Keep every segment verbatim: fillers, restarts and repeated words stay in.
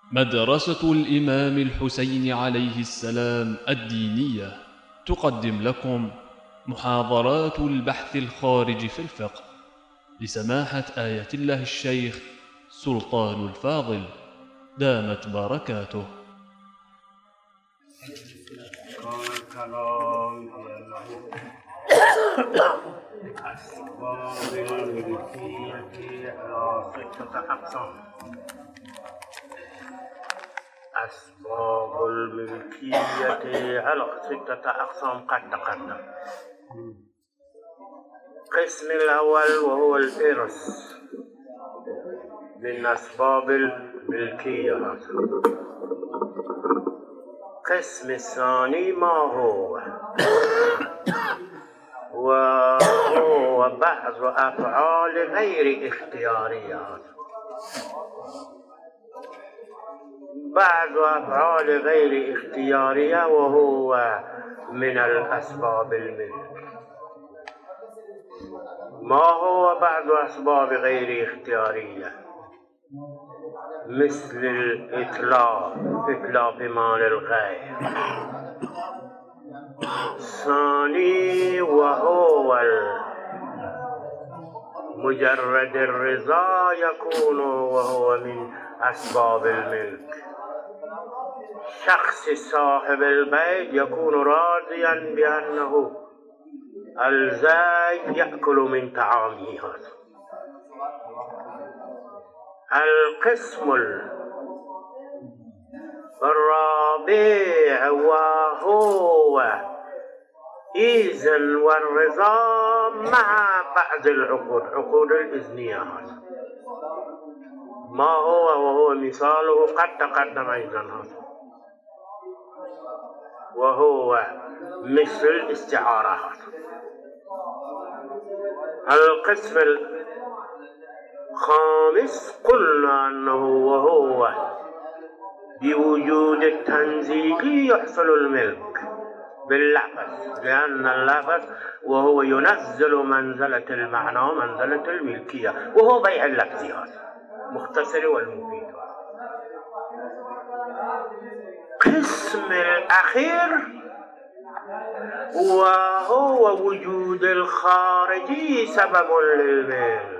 مدرسة الإمام الحسين عليه السلام الدينية تقدم لكم محاضرات البحث الخارج في الفقه لسماحة آية الله الشيخ سلطان الفاضل دامت بركاته. أسباب الملكية على ستة أقسام. أسباب الملكية على ستة أقسام قد تقدم. القسم الأول وهو الإرث من أسباب الملكية. القسم الثاني ما هو وهو بعض أفعال غير اختيارية. بعض أفعال غير اختيارية وهو من الأسباب الملك. ما هو بعض أسباب غير اختيارية؟ مثل الإتلاف، إتلاف مال الغير. ثاني وهو مجرد الرضا يكون وهو من أسباب الملك. شخص صاحب البيت يكون راضيا بأنه الزائد يأكل من طعامه. القسم الرابع وهو إذن والرضا مع بعض العقود، عقود الإذنية. ما هو وهو مثاله قد تقدم أيضا، وهو مثل الاستعارة. القسم الخامس قلنا أنه وهو بوجود التنزيل يحصل الملك باللفظ، لأن اللفظ وهو ينزل منزلة المعنى ومنزلة الملكية، وهو بيع اللفظ مختصر والمفيد. قسم الأخير وهو وجود الخارجي سبب للملك،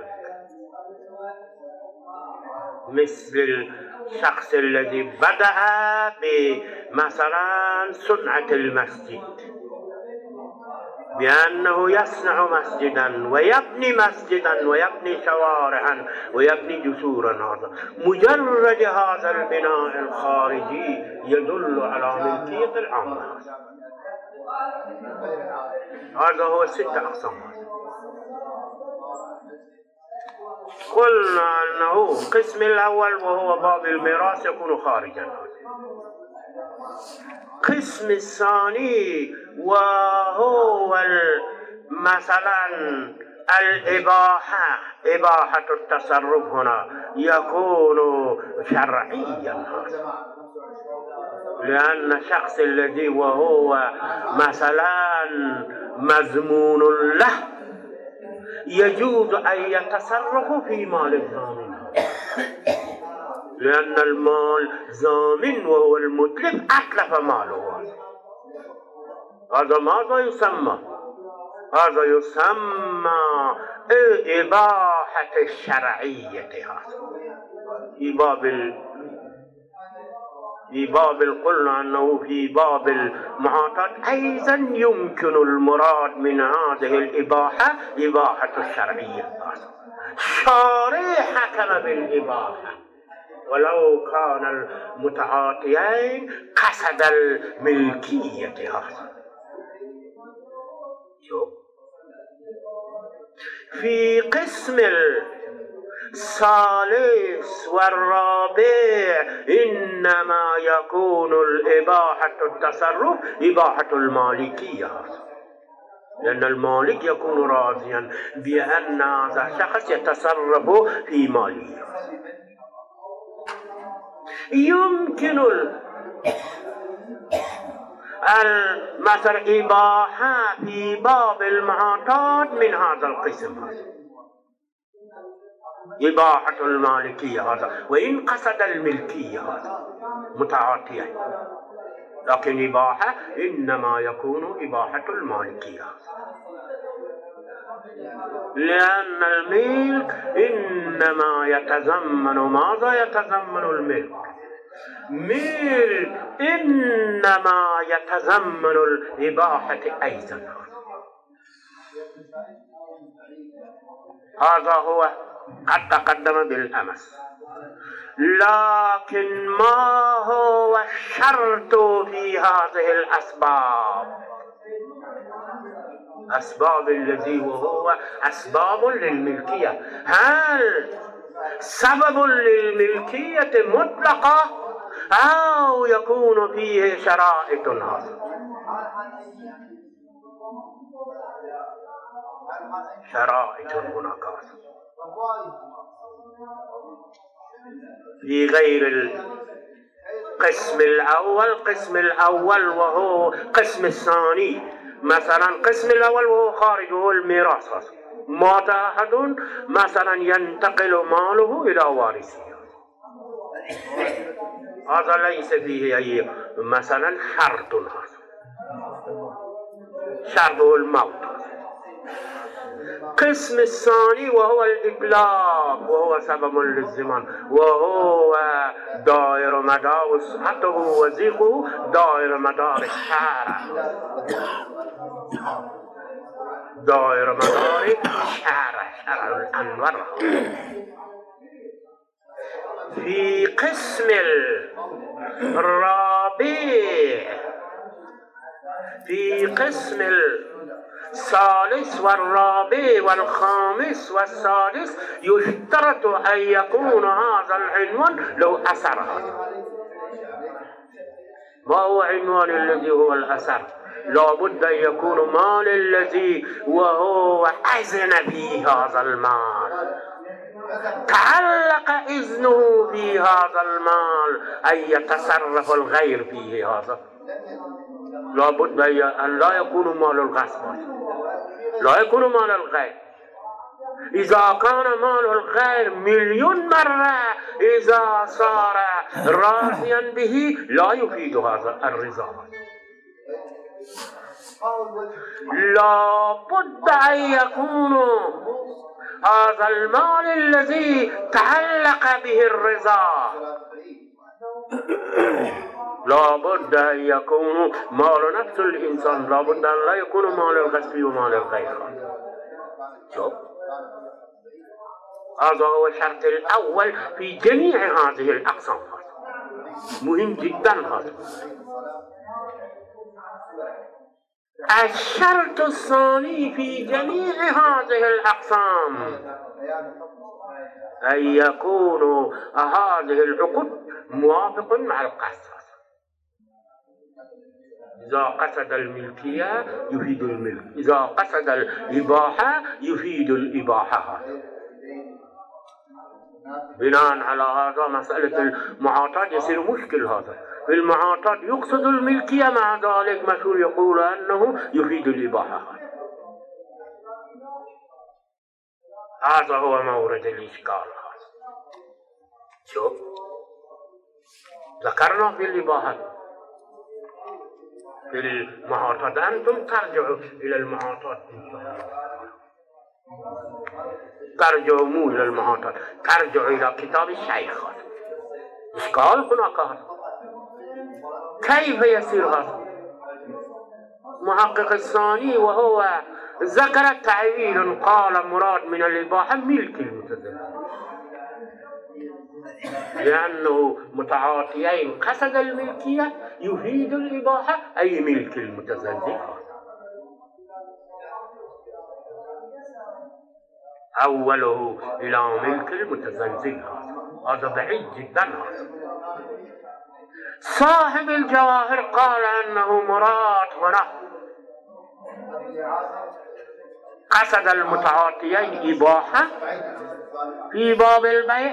مثل الشخص الذي بدأ بمثلا صنعة المسجد، بأنه يصنع مسجدا ويبني مسجدا ويبني شوارعا ويبني جسورا. هذا مجرد هذا البناء الخارجي يدل على ملكية العامة. هذا هو ستة أقسام. قلنا أنه القسم الأول وهو باب الميراث يكون خارجا. القسم الثاني وهو مثلا الإباحة، إباحة التصرف هنا يكون شرعيا، لأن الشخص الذي وهو مثلا مذمون له يجوز أن يتصرف في مال الضامن، لأن المال ضامن وهو المتلف أتلف ماله. هذا ماذا يسمى؟ هذا يسمى إباحة الشرعية. في باب في باب قلنا أنه في باب المعاطات أيضا يمكن المراد من هذه الإباحة إباحة الشرعية. الشارع حكم بالإباحة ولو كان المتعاطيين قصد الملكية. في قسم الثالث والرابع إنما يكون الإباحة التصرف إباحة المالكية، لأن المالك يكون راضيا بأن هذا الشخص يتصرف في ماله. يمكن مثل إباحة في باب المعاطات من هذا القسم، إباحة المالكية هذا، وإن قصد الملكية هذا متعاطيا، لكن إباحة إنما يكون إباحة المالكية، لأن الملك إنما يتضمن ماذا؟ يتضمن الملك. ملك إنما يتضمن الإباحة أيضا. هذا هو قد تقدم بالأمس. لكن ما هو الشرط في هذه الأسباب؟ أسباب الذي وهو أسباب للملكية، هل سبب للملكية مطلقة أو يكون فيه شرائط؟ هذا شرائط هناك في غير القسم الأول. القسم الأول وهو قسم الثاني، مثلا قسم الأول وهو خارجه الميراث، مات أحد مثلا ينتقل ماله إلى وارثه، هذا ليس فيه أي مثلا شرط، هذا شرطه الموت. قسم الثاني وهو الإطلاق وهو سبب للزمان، وهو دائر مدار صحته وزيقه دائر مدار الشارع، دائر مدار الشارع، شارع الأنور. في قسم الرابع، في قسم الثالث والرابع والخامس والسادس يشترط أن يكون هذا العنوان له أثر. ما هو عنوان الذي هو الأثر؟ لابد أن يكون مال الذي وهو أذن في هذا المال، تعلق إذنه في هذا المال أن يتصرف الغير فيه، هذا لابد أن لا يكون مال الغصب، لا يكون مال الغير. إذا كان مال الغير مليون مرة إذا صار راضيا به لا يفيد هذا الرضا. لابد أن يكون هذا المال الذي تعلق به الرضا، لابد أن يكون مال نفس الإنسان، لابد أن لا يكون مال الغصب ومال الغير. شوف، هذا هو الشرط الأول في جميع هذه الأقسام، مهم جدا هذا. الشرط الثاني في جميع هذه الأقسام أن يكون هذه العقود موافق مع القصد. إذا قصد الملكية يفيد الملك، إذا قصد الإباحة يفيد الإباحة. بناء على هذا مسألة المعاطاة يصير مشكل. هذا في المعاطاة يقصد الملكية، مع ذلك مشهور يقول أنه يفيد الإباحة. هذا هو مورد الإشكال. شوف، ذكرنا في الإباحة في المعاطاة، أنتم ترجعوا إلى المعاطاة، ترجعوا مو إلى المعاطاة، ترجعوا إلى كتاب الشيخ. إشكال هناك. كيف يصير هذا؟ محقق الثاني وهو ذكر تعويل، قال مراد من الإباحة ملك المتزوج، لأنه متعاطيين قصد الملكية يفيد الإباحة أي ملك المتزوج. أوله إلى ملك المتزوج، هذا بعيد جدا. هذا صاحب الجواهر قال أنه مراد هنا قصد المتعاطيين إباحة في باب البيع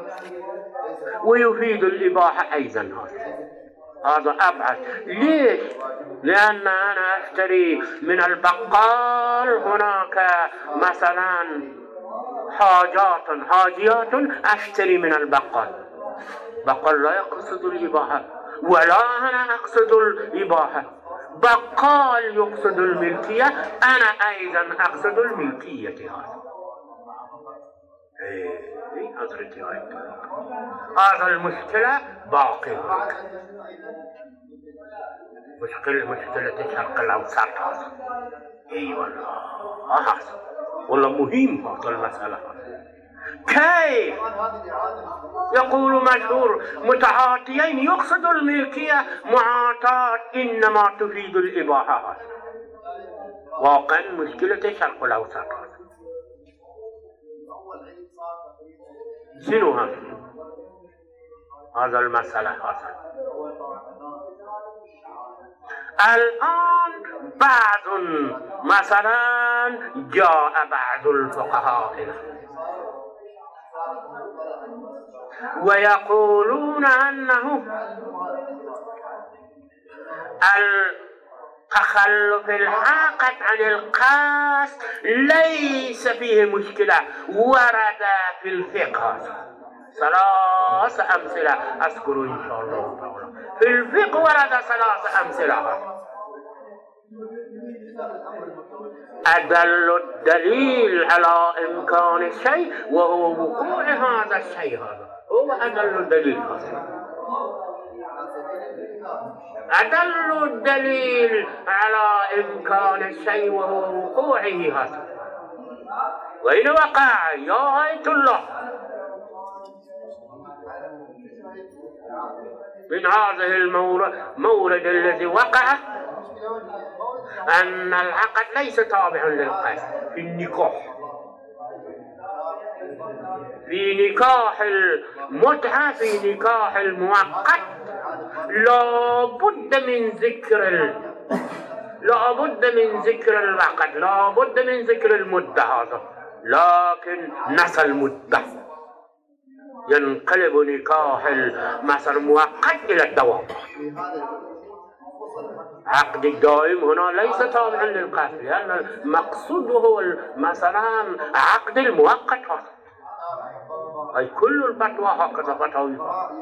ويفيد الإباحة أيضا. هذا أبعد. ليش؟ لأن أنا أشتري من البقال هناك مثلا حاجات حاجيات أشتري من البقال. بقال لا يقصد الإباحة ولا أنا أقصد الإباحة، بقال يقصد الملكية، أنا أيضا أقصد الملكية. هذا إيه حضرتي هذا المشكلة باقي. مشكلة مشكلة الشرق الأوسط هذا. اي والله هذا والله مهم هذا المسألة. كيف يقول مشهور متعاطيين يقصد الملكية معاطاة إنما تفيد الإباحة. واقعا مشكلة الشرق الأوسط هذا. شنو هذا؟ هذا المسألة هذا. الآن بعض مثلا جاء بعض الفقهاء ويقولون أنه التخلف العاقد عن القاص ليس فيه مشكلة، ورد في الفقه ثلاث أمثلة أذكر إن شاء الله تعالى. في الفقه ورد ثلاث أمثلة. أدل الدليل على إمكان الشيء وهو وقوع هذا الشيء، هذا هو أدل الدليل. أدل الدليل على إمكان الشيء وهو وقوعه هذا. وإن وقع يا آية الله من هذه المورد الذي وقع أن العقد ليس تابعا للقصد في النكاح. في نكاح المتعة، في نكاح المؤقت لا بد من ذكر ال... لا بد من ذكر العقد، لا بد من ذكر المدة هذا، لكن نسى المدة ينقلب نكاح مثلا مؤقت إلى الدوام. عقد الدائم هنا ليس تابعا للقصد، لأن المقصود هو مثلا عقد المؤقت هذا. أي كل الفتوى هكذا فتاوي.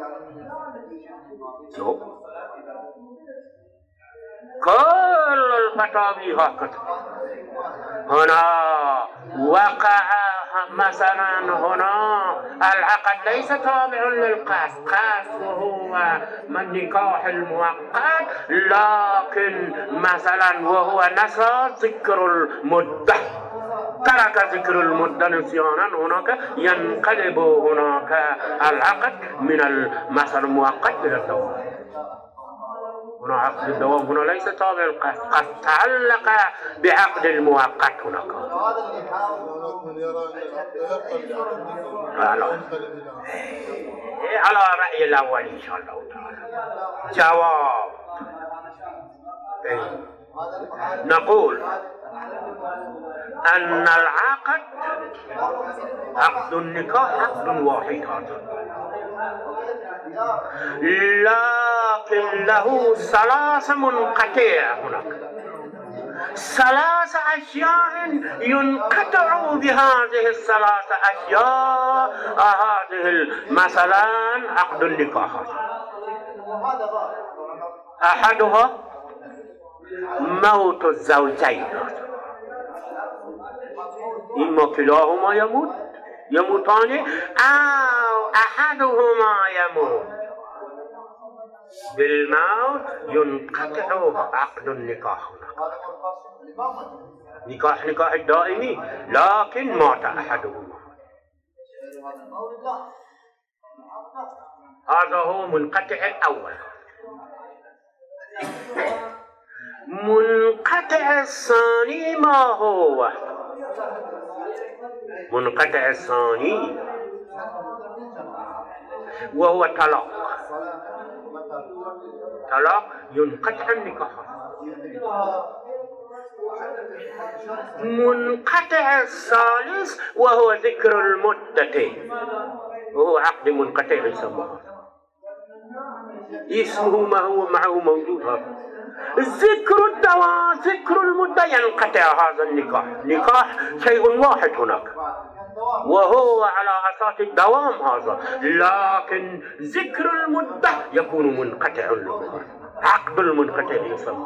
كل الفتاوي هكذا. هنا وقع مثلا هنا العقد ليس تابع للقصد، قصد وهو من نكاح المؤقت، لكن مثلا وهو نسى ذكر المدة، ترك ذكر المدة نسيانا، هناك ينقلب هناك العقد من المثل المؤقت إلى الدوام. هنا عقد الدوام هنا ليس تابع القصد، قد تعلق بعقد المؤقت هناك. على رأي الأول إن شاء الله تعالى. جواب نقول أن العقد عقد النكاح عقد واحد هذا، لكن له ثلاث منقطع هناك، ثلاث أشياء ينقطع بهذه الثلاث أشياء هذه مثلا عقد النكاح. أحدها موت الزوجين، إما كلاهما يموت يموتان أو أحدهما يموت. بالموت ينقطع عقد النكاح. نكاح نكاح الدائمي، لكن مات أحدهما. هذا هو منقطع الأول. منقطع الثاني ما هو؟ منقطع الثاني وهو طلاق. طلاق ينقطع النكاح. منقطع الثالث وهو ذكر المدة، وهو عقد منقطع يسمى، اسمه ما هو معه موجود. هذا ذكر الدواء ذكر المدة ينقطع هذا النكاح. نكاح شيء واحد هناك، وهو على أساس الدوام هذا، لكن ذكر المدة يكون منقطع له، عقد المنقطع يسمى.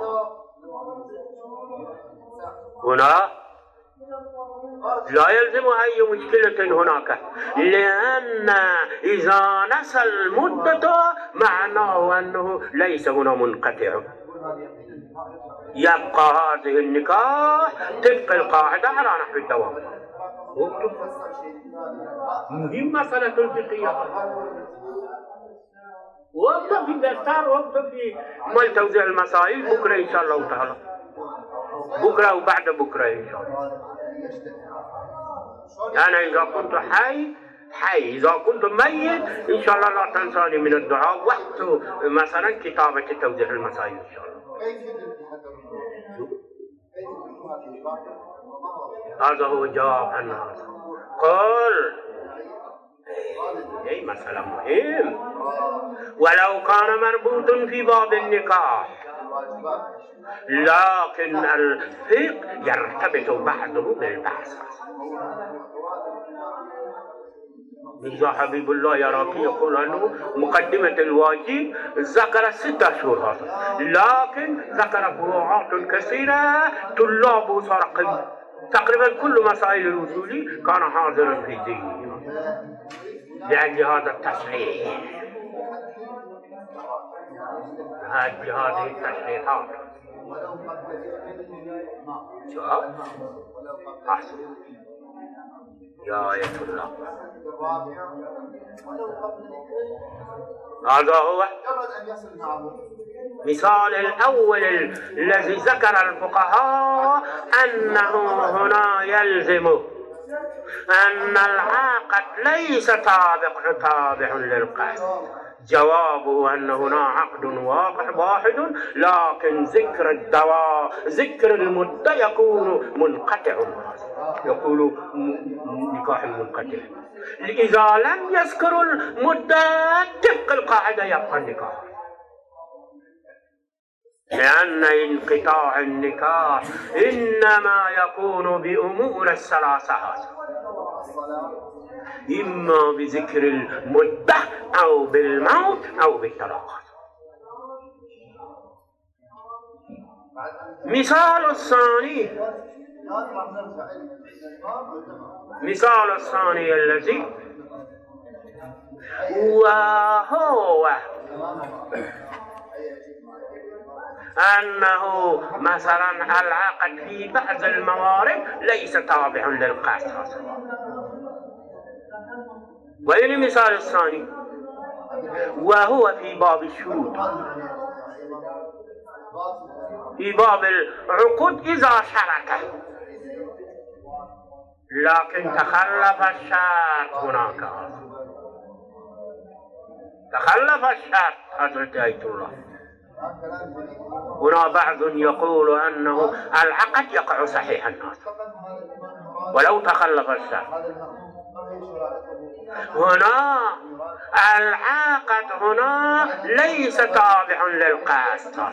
هنا لا يلزم أي مشكلة هناك، لأن إذا نسى المدة معناه أنه ليس هنا منقطع، يبقى هذه النكاح تبقى القاعدة على نحو الدوام. مهم مسألة فقهية، وقت في الدستار، وقت في مال توزيع المسائل بكرة إن شاء الله تعالى، بكرة وبعد بكرة إن شاء الله. أنا إذا كنت حي حي، إذا كنت ميت إن شاء الله لا تنساني من الدعاء وقت مثلا كتابة توزيع المسائل إن شاء الله. هذا هو جواب عن هذا. قل أي مسألة مهم، ولو كان مربوط في باب النكاح، لكن الفقه يرتبط بعضه بالبعض. ميرزا حبيب الله يراقي يقول أنه مقدمة الواجب ذكر ستة أشهر هذا، لكن ذكر فروعات كثيرة طلاب صار تقريبا كل مسائل الوصول كان حاضرا في ذهنه لأجل هذا التصحيح، لأجل هذه التصحيحات. شوف أحسن يا آية الله. هذا هو مثال الأول الذي ذكر الفقهاء أنه هنا يلزم أن العاقد ليس تابع تابع للقصد. جوابه أن هنا عقد واقع واحد، لكن ذكر الدواء ذكر المدة يكون منقطع، يقول نكاح منقطع. إذا لم يذكر المدة تبقى القاعدة يبقى النكاح، لأن انقطاع النكاح إنما يكون بأمور الثلاثة، إما بذكر المدة أو بالموت أو بالطلاق. مثال الثاني مثال الثاني الذي وهو أنه مثلا العقد في بعض الموارد ليس تابع للقصد. وين المثال الثاني؟ وهو في باب الشروط، في باب العقود إذا شرط لكن تخلف الشرط هناك، تخلف الشرط حضرة آية الله. هنا بعض يقول أنه العقد يقع صحيحا ولو تخلف الشرط. هنا العقد هنا ليس تابع للقصد،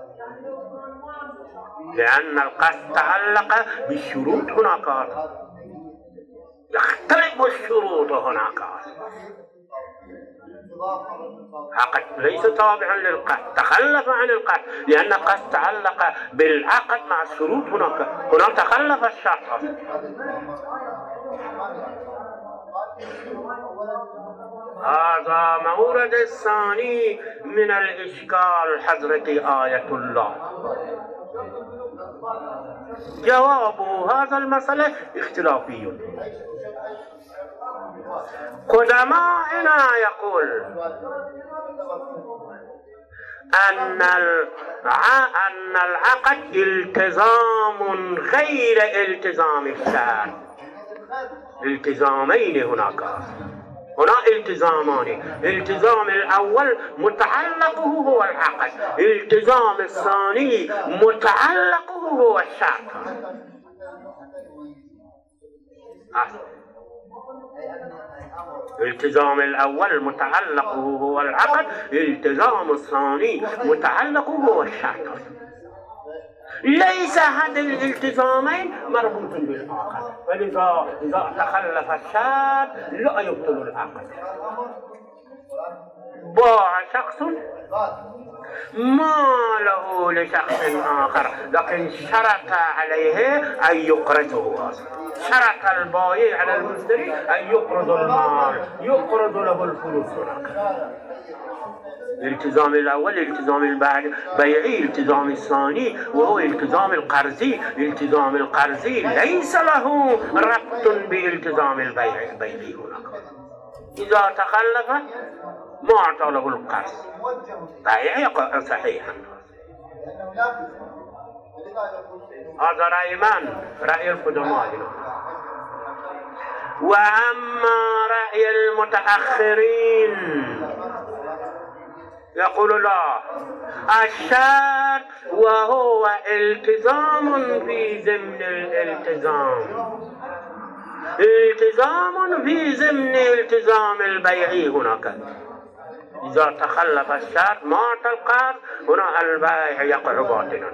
لأن القصد تعلق بالشروط هناك، يختلف الشروط هناك. عقد ليس تابعا للقصد، تخلف عن القصد، لأن القصد تعلق بالعقد مع الشروط هناك، هنا تخلف الشرط. هذا مورد الثاني من الإشكال حضرة آية الله. جواب هذا المسألة اختلافي. قدماءنا يقول أن أن العقد التزام غير التزام الشرط، التزامين هناك، هنا التزامان. التزام الأول متعلقه هو العقد، التزام الثاني متعلقه هو الشرط. التزام الأول متعلقه هو العقد، التزام الثاني متعلقه هو الشرط. ليس أحد الالتزامين مربوط بالآخر، فلذا إذا تخلف الشرط لا يبطل العقد. باع شخص ماله لشخص آخر لكن شرط عليه أن يقرضه. شرط البائع على المشتري أن يقرض المال، يقرض له الفلوس. الالتزام الأول الالتزام البيعي، الالتزام الثاني وهو الالتزام القرضي. الالتزام القرضي ليس له ربط بالالتزام البيعي البيعي هناك. إذا تخلف ما أعطى له القرض بيع يقع صحيحا. هذا رأي من؟ رأي القدماء. وأما رأي المتأخرين يقول لا، الشرط وهو التزام في ضمن الالتزام، التزام في ضمن التزام البيعي هناك. إذا تخلف الشرط مات القرض هنا البيع يقع باطلا.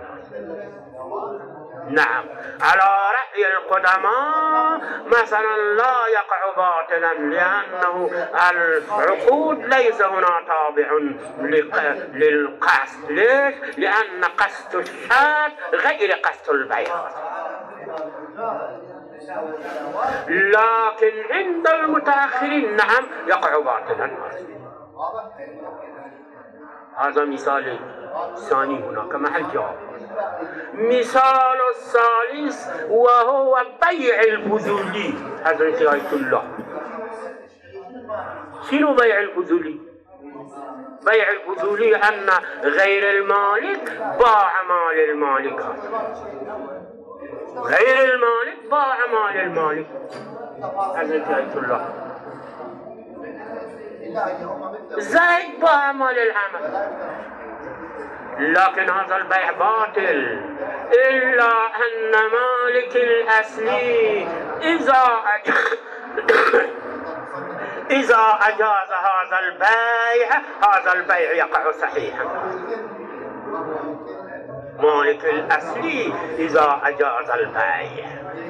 نعم، على رأي القدماء مثلا لا يقع باطلا لأنه العقود ليس هنا تابع للقصد. ليش؟ لأن قصد الشرط غير قصد البيع. لكن عند المتأخرين نعم يقع باطلا. هذا مثال ثاني هناك محل جواب. مثال الثالث وهو بيع الفضولي. حضرت آية الله، شنو بيع الفضولي؟ بيع الفضولي أن غير المالك باع مال المالك، غير المالك باع مال المالك. حضرت آية الله زيد باع مال العمل، لكن هذا البيع باطل إلا أن مالك الأصلي إذا إذا أجاز هذا البيع هذا البيع يقع صحيحا. مالك الأصلي إذا أجاز البيع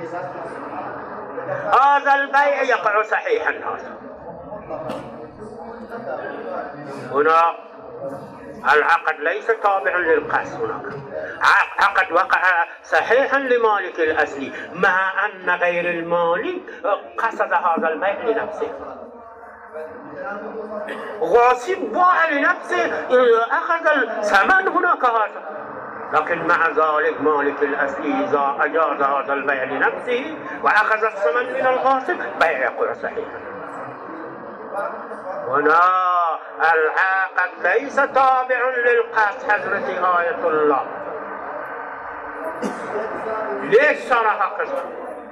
هذا البيع يقع صحيحا. هذا هنا العقد ليس تابع للقصد، هناك عقد وقع صحيحا لمالك الأصلي مع أن غير المالك قصد هذا البيع لنفسه. غاصب باع لنفسه أخذ الثمن هناك هذا، لكن مع ذلك مالك الأصلي إذا أجاز هذا البيع لنفسه وأخذ الثمن من الغاصب بيع يقع صحيحا. هنا العقد ليس تابع للقصد. حضرة آية الله ليش شرح قصد؟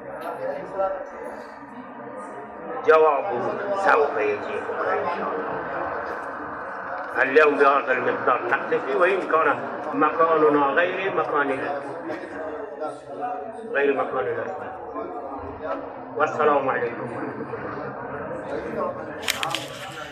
جوابه سوف يجيبك إن شاء الله. اليوم بهذا المقدار نكتفي، وإن كان مكاننا غير مكان غير مكان الأسفل. والسلام عليكم ورحمة الله.